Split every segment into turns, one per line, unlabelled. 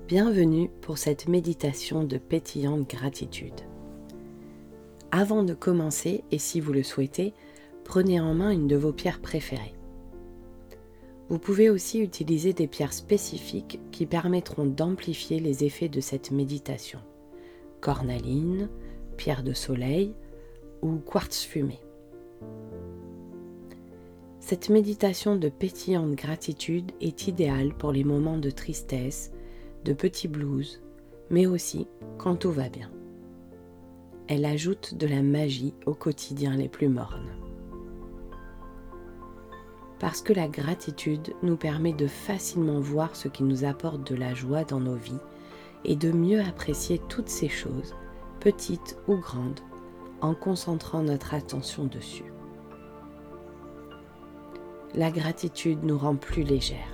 Bienvenue pour cette méditation de pétillante gratitude. Avant de commencer, et si vous le souhaitez, prenez en main une de vos pierres préférées. Vous pouvez aussi utiliser des pierres spécifiques qui permettront d'amplifier les effets de cette méditation. Cornaline, pierre de soleil ou quartz fumé. Cette méditation de pétillante gratitude est idéale pour les moments de tristesse, de petits blues, mais aussi quand tout va bien. Elle ajoute de la magie aux quotidiens les plus mornes. Parce que la gratitude nous permet de facilement voir ce qui nous apporte de la joie dans nos vies et de mieux apprécier toutes ces choses, petites ou grandes, en concentrant notre attention dessus. La gratitude nous rend plus légères.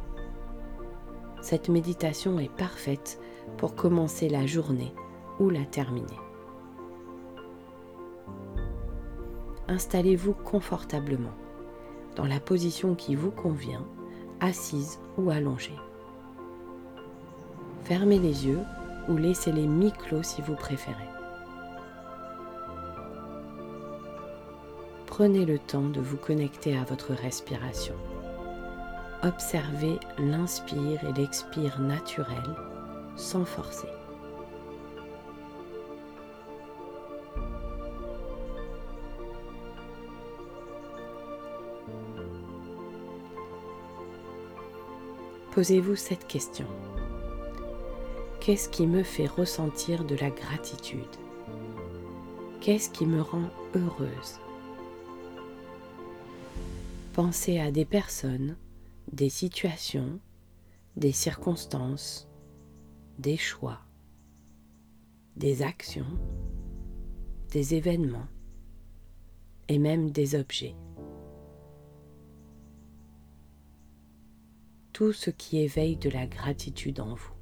Cette méditation est parfaite pour commencer la journée ou la terminer. Installez-vous confortablement, dans la position qui vous convient, assise ou allongée. Fermez les yeux ou laissez-les mi-clos si vous préférez. Prenez le temps de vous connecter à votre respiration. Observez l'inspire et l'expire naturel, sans forcer. Posez-vous cette question. Qu'est-ce qui me fait ressentir de la gratitude? Qu'est-ce qui me rend heureuse? Pensez à des personnes, des situations, des circonstances, des choix, des actions, des événements et même des objets. Tout ce qui éveille de la gratitude en vous.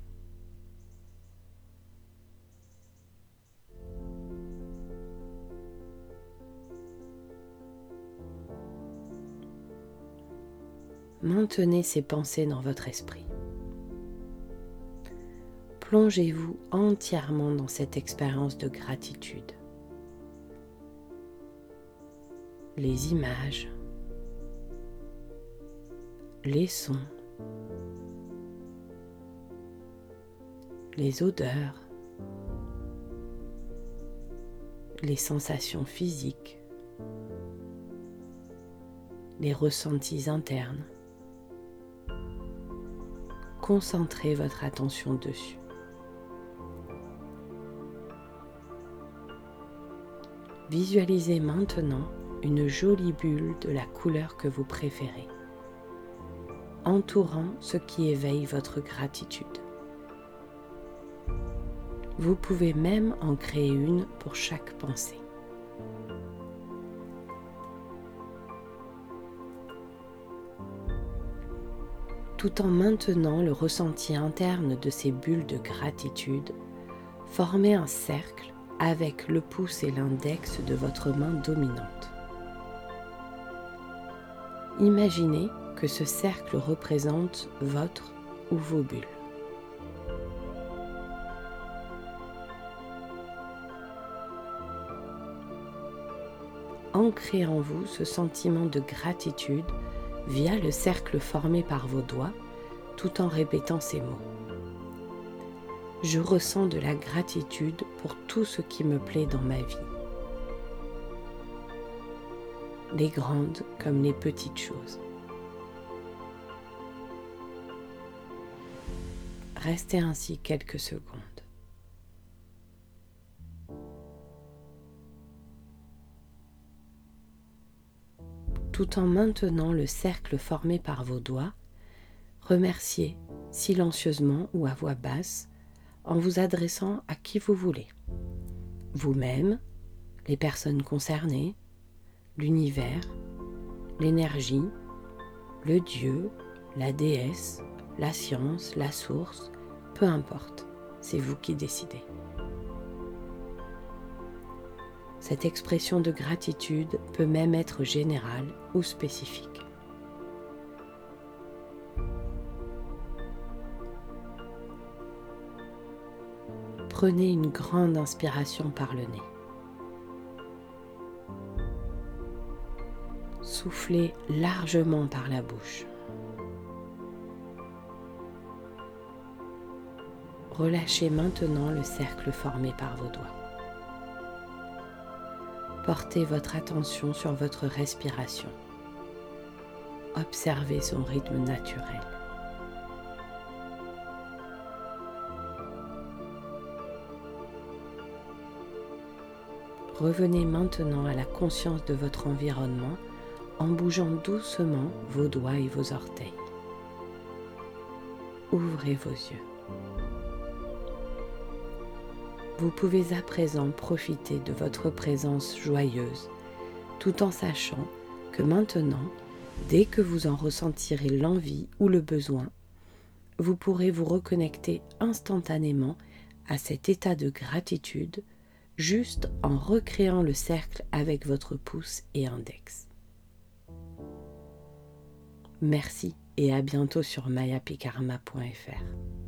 Maintenez ces pensées dans votre esprit. Plongez-vous entièrement dans cette expérience de gratitude. Les images, les sons, les odeurs, les sensations physiques, les ressentis internes. Concentrez votre attention dessus. Visualisez maintenant une jolie bulle de la couleur que vous préférez, entourant ce qui éveille votre gratitude. Vous pouvez même en créer une pour chaque pensée. Tout en maintenant le ressenti interne de ces bulles de gratitude, formez un cercle avec le pouce et l'index de votre main dominante. Imaginez que ce cercle représente votre ou vos bulles. Ancrez en vous ce sentiment de gratitude via le cercle formé par vos doigts, tout en répétant ces mots. Je ressens de la gratitude pour tout ce qui me plaît dans ma vie. Les grandes comme les petites choses. Restez ainsi quelques secondes. Tout en maintenant le cercle formé par vos doigts, remerciez silencieusement ou à voix basse en vous adressant à qui vous voulez. Vous-même, les personnes concernées, l'univers, l'énergie, le Dieu, la déesse, la science, la source, peu importe, c'est vous qui décidez. Cette expression de gratitude peut même être générale ou spécifique. Prenez une grande inspiration par le nez. Soufflez largement par la bouche. Relâchez maintenant le cercle formé par vos doigts. Portez votre attention sur votre respiration. Observez son rythme naturel. Revenez maintenant à la conscience de votre environnement en bougeant doucement vos doigts et vos orteils. Ouvrez vos yeux. Vous pouvez à présent profiter de votre présence joyeuse, tout en sachant que maintenant, dès que vous en ressentirez l'envie ou le besoin, vous pourrez vous reconnecter instantanément à cet état de gratitude juste en recréant le cercle avec votre pouce et index. Merci et à bientôt sur mayapikarma.fr.